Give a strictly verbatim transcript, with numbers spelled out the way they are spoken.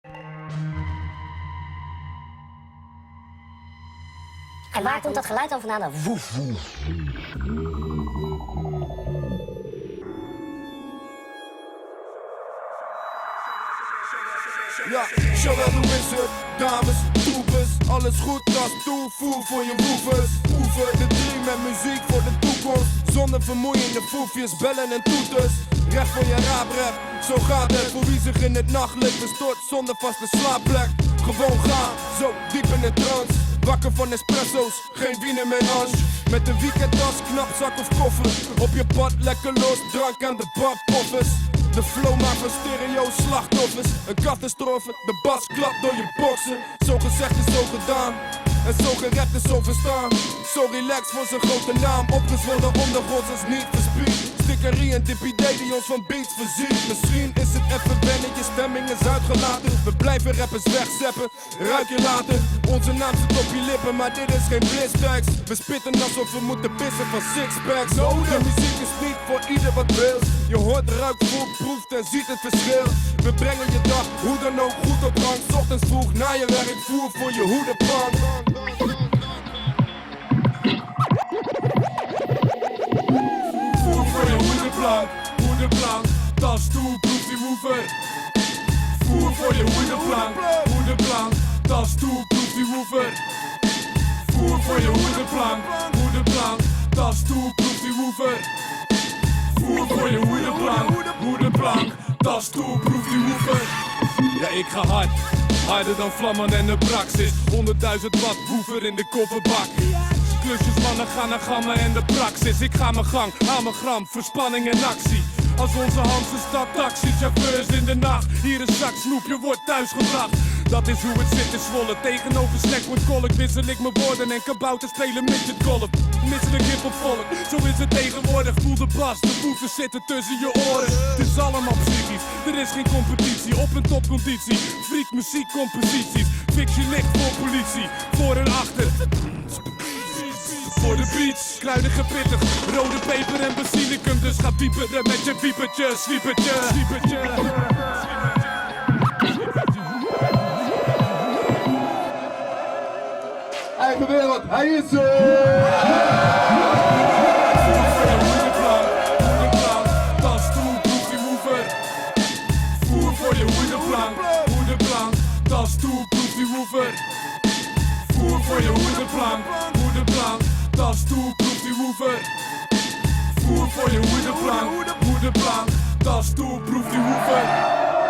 En waar komt dat geluid dan vandaan? Woef, woef. Ja, Joël de Wizard, dames, troepers, alles goed als toevoer voor je woevers. Oefen de drie met muziek voor de toekomst, zonder vermoeiende foefjes, bellen en toeters. Recht voor je raaprep, zo gaat het voor wie zich in het nachtlicht stort zonder vaste slaapplek. Gewoon gaan, zo diep in de trance. Wakker van espresso's, geen wiener meer Ange. Met een weekendtas, knapzak of koffer. Op je pad lekker los, drank aan de badpoffers. De flow maakt van stereo slachtoffers. Een catastrofe, de bas klapt door je boksen. Zo gezegd is zo gedaan. En zo gerept is zo verstaan. Zo relaxed voor zijn grote naam. Opgezwollen ondergronds als niet verspied. Stickerie en dipidee die ons van beats voorziet. Misschien is het even wennen, je stemming is uitgelaten. We blijven rappers wegzeppen, ruik je later. Onze naam zit op je lippen, maar dit is geen blitzbacks. We spitten alsof we moeten pissen van sixpacks. De muziek is niet voor ieder wat wil. Je hoort, ruikt, voelt, proeft en ziet het verschil. We brengen je dag, hoe dan ook, goed op gang. 's Ochtends vroeg na je werk, voer voor je hoedenplan. Voer voor je hoedenplank, hoedenplank. Tas toe, proef die woever. Voer voor je hoedenplank, hoedenplank. Tas toe, proef die woever. Voer voor je hoedenplank, hoedenplank. Tas toe, proef die woever. Voer voor je hoedenplank, hoedenplank. Tas toe, proef die woever. Ja, ik ga hard, harder dan vlammen en de praxis. honderdduizend watt woever in de kofferbak. Klusjes mannen gaan naar gammen en de praxis. Ik ga mijn gang, aan mijn gram, verspanning en actie. Als onze Hanse stad taxi, chauffeurs in de nacht. Hier een zak snoep, je wordt thuisgebracht. Dat is hoe het zit in Zwolle. Tegenover Snackwood Kolk wissel ik mijn woorden en kabouter spelen midget golf. Misselijk hip op volk, zo is het tegenwoordig. Voel de bas, de woevers zitten tussen je oren. Het is allemaal psychisch, er is geen competitie. Op een topconditie, freak muziek composities. Fiction ligt voor politie, voor en achter. Voor de beats, kruidige pittig, rode peper en basilicum. Dus ga pieperen met je piepertje, zwiepertje, zwiepertje. Eigen wereld, hij is er! Voer voor je hoedenplank, hoedenplank. Tas toe, proef die woever. Voer voor je hoedenplank, hoedenplank. Tas toe, proef die woever. Voer voor je hoedenplank, hoedenplank. Tas toe, proef die woever. Voer voor je hoedenplank, hoedenplank. Tas toe, proef die woever.